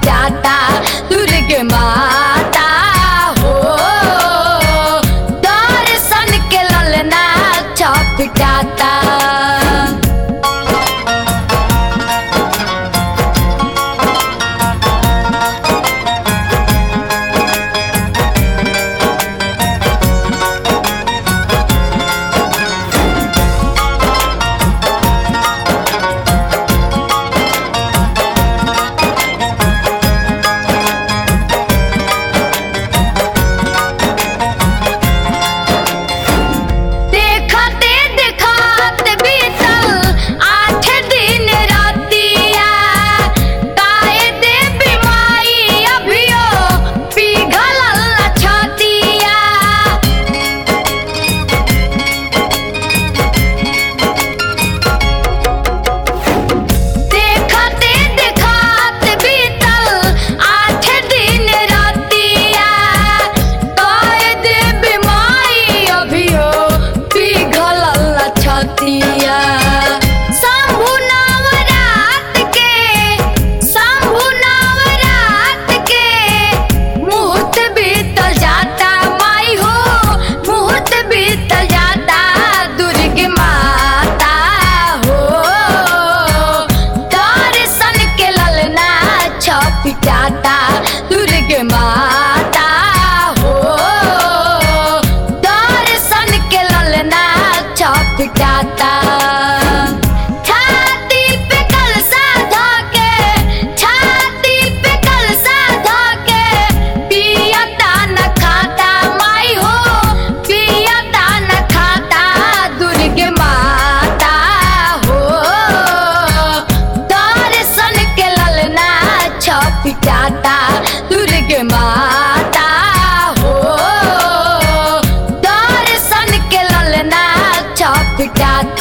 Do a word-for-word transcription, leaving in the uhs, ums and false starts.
पिटाता दुर्गे माता हो। दर्शन के ललना छपिटाता। शंभु नवरात के शंभु नवरात के मुहूर्त बीतल जाता माई हो। मुहूर्त बीतल जाता दुर्गे माता हो। दर्शन के ललना छपिटाता दुर्गे माता हो। दर्शन के ललना छपिटाता। छाती पे कलशा धके छाती पे कलशा धके पियता न खाता माई हो। पियता न खाता दुर्गे माता हो। दर्शन के ललना छपिटाता दुर्गे माता हो। दर्शन के ललना छपिटाता।